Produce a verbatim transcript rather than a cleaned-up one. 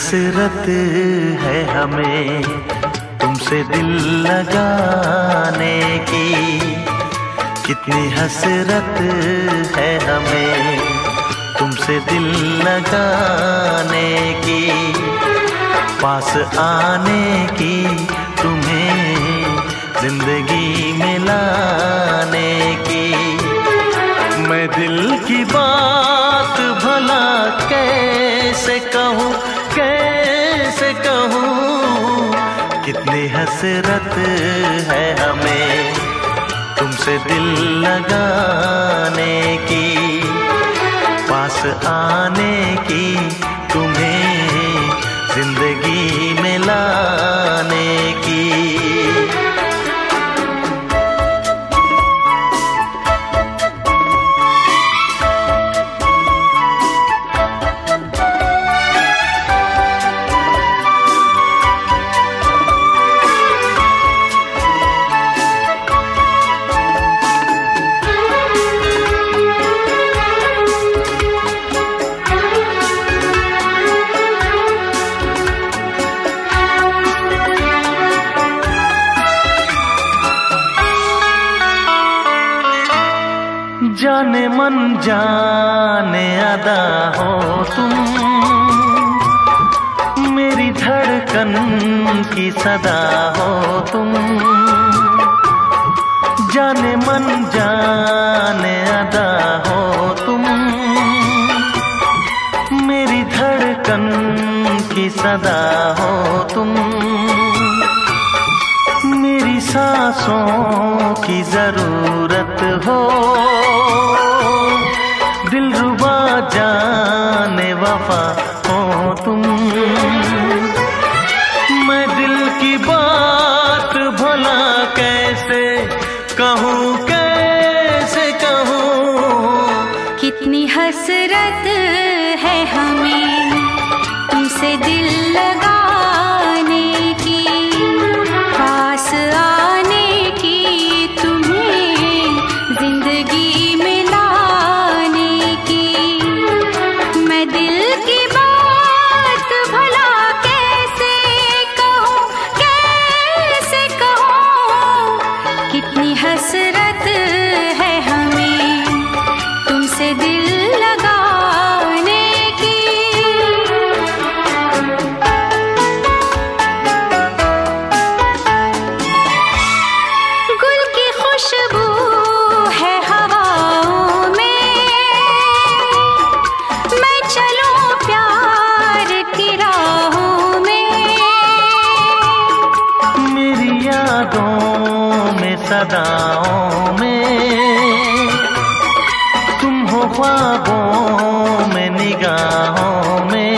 हसरत है हमें तुमसे दिल लगाने की, कितनी हसरत है हमें तुमसे दिल लगाने की, पास आने की तुम्हें जिंदगी में लाने की। मैं दिल की बात भला कैसे कहूँ, कैसे कहूँ, कितनी हसरत है हमें तुमसे दिल लगाने की, पास आने की तुम्हें जिंदगी में लाने की। जाने मन जाने अदा हो तुम, मेरी धड़कन की सदा हो तुम। जाने मन जाने अदा हो तुम, मेरी धड़कन की सदा हो तुम। मेरी सांसों की जरूरत हो, दिलरुबा जाने वफा हो तुम। मैं दिल की बात भला कैसे कहूँ, कैसे कहूँ, कितनी हसरत है हमें तुमसे दिल लगाने की, पास आने की तुम्हें जिंदगी में लाने की। मैं दिल की बात भला कैसे कहूँ, कैसे कहूँ, कितनी हसरत है हमें तुमसे दिल लगाने की। गुल की खुशबू है हवाओं में, मैं चलूं प्यार की राहों में। मेरी यादों में सदाओं में तुम हो, ख्वाबों में निगाहों में।